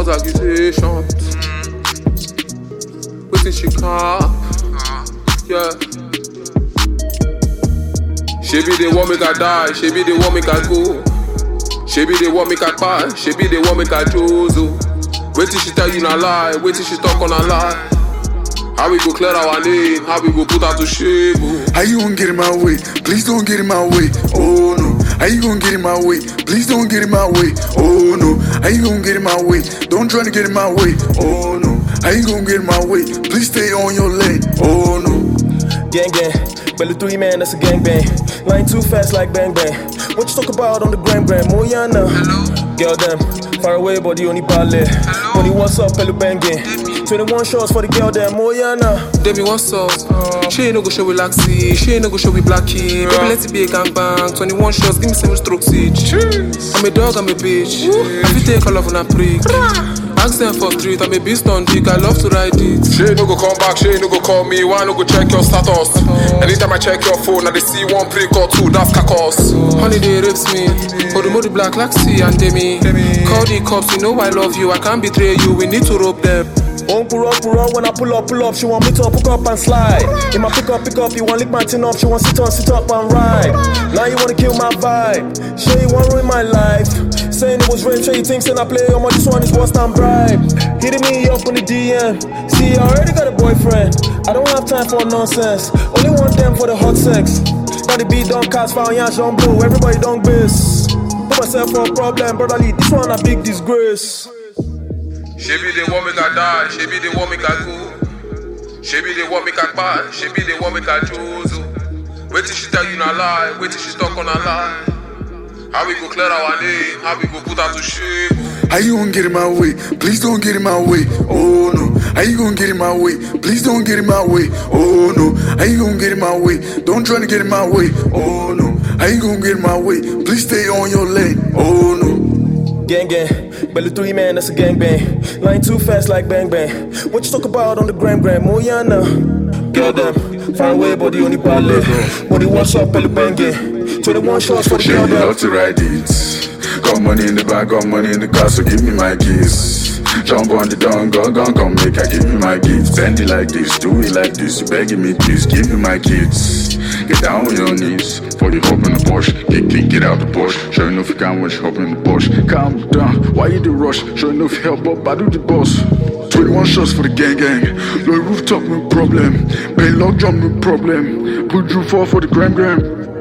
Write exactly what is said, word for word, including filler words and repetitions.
false accusations. Waiting she cap, yeah. She be the one make I die, she be the one make I go. She be the one make I buy, she be the one make I choose. Wait till she tell you not lie, wait till she talk on a lie. How we go clear our name, how we go put her to shame. Oh. How you gon' get in my way? Please don't get in my way. Oh no. How you gon' get in my way? Please don't get in my way. Oh no. How you gon' get in my way? Don't try to get in my way. Oh no. How you gon' get in my way? Please stay on your lane. Oh no. Gang gang, belly three man, that's a gang bang. Line too fast like bang bang. What you talk about on the gram gram? Moyana. Girl them, far away body only ballet. Only what's up, pelu banging. twenty-one shots for the girl them, Moyana. Demi, what's up? Uh, she ain't no go show we laxy, she ain't no go show we blacky. Baby, let it be a gangbang. twenty-one shots, give me seven strokes each. Cheers. I'm a dog, I'm a bitch. Cheers. I fit take all of on a prick. Ask them for street, I'm a beast on dick, I love to ride it. She ain't no go come back, she ain't no go call me. Why no go check your status? Anytime I check your phone, I they see one prick or two, that's kakos. Honey, they rapes me. Hold the modi black like C and Demi. Call the cops, you know I love you, I can't betray you, we need to rope them. Won't pull up, pull up, when I pull up, pull up. She want me to hook up and slide. In my pick up, pick up, you want lick my tin up. She want sit on, sit up and ride. Now you wanna kill my vibe. Sure you want ruin my life. Saying it was rape, sure you think saying I play. Oh my, this one is worse than bribe. Hitting me up on the D M. See, I already got a boyfriend. I don't have time for nonsense. Only want them for the hot sex. Now the beat don't cast, found yash don't blow. Everybody don't bass. Put myself for a problem, brotherly. This one a big disgrace. She be the one make I die, she be the one make I go. She be the one make I buy, she be the one make I choose. Wait till she tell you not lie, wait till she talk on a lie. How we go clear our name, how we go put her to shame. How you gon' get in my way? Please don't get in my way. Oh no. How you gon' get in my way? Please don't get in my way. Oh no. How you gon' get in my way? Don't try to get in my way. Oh no. How you gon' get in my way? Please stay on your lane. Oh no. Gang gang, belly three man, that's a gang bang. Line too fast like bang bang. What you talk about on the gram gram? Moyana. Girl them, far away body only ballet. Body what's up, pelu banging. twenty-one shots for the girl them. Love to ride it. Got money in the bag, got money in the car, so give me my keys. Jump on the down, go, go, come make I give me my gifts. Bend it like this, do it like this, you begging me please, give me my kids. Get down on your knees, for you hop in the bush. Get clean, get out the bush. Sure enough you can't watch hop in the bush. Calm down, why you the rush? Sure enough you help up, I do the boss. twenty-one shots for the gang gang. Low rooftop no problem. Pay log jump no problem. Put you fall for the gram gram.